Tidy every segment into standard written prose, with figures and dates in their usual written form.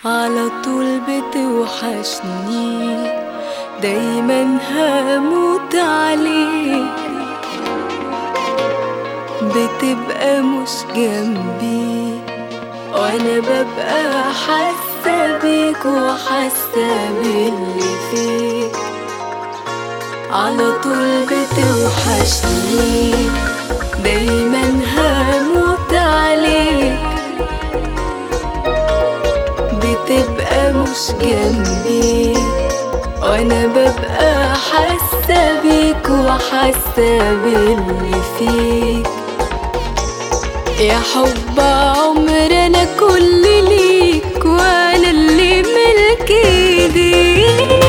على طول بتوحشني، دايما هموت عليك. بتبقى مش جنبي وانا ببقى حاسة بيك وحاسة باللي فيك. على طول بتوحشني، دايما هموت عليك. بتبقى مش جنبي وانا ببقى حاسة بيك وحاسة باللي فيك. يا حب عمر انا كل ليك وانا اللي ملك ايديك.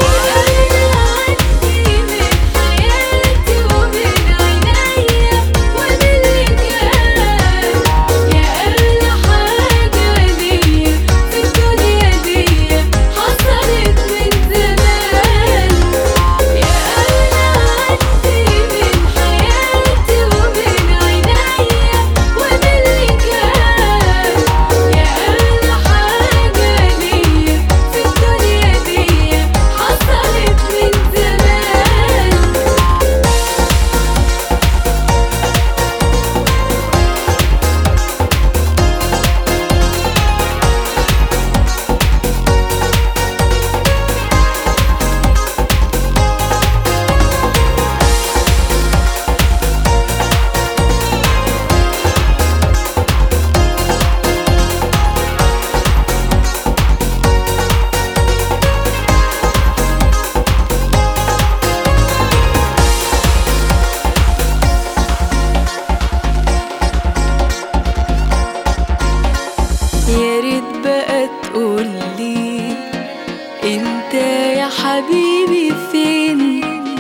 يا ريت بقى تقولي انت يا حبيبي فين،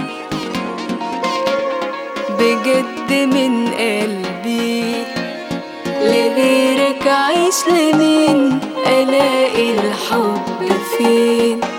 بجد من قلبي لغيرك عايش لمين، الاقي الحب فين.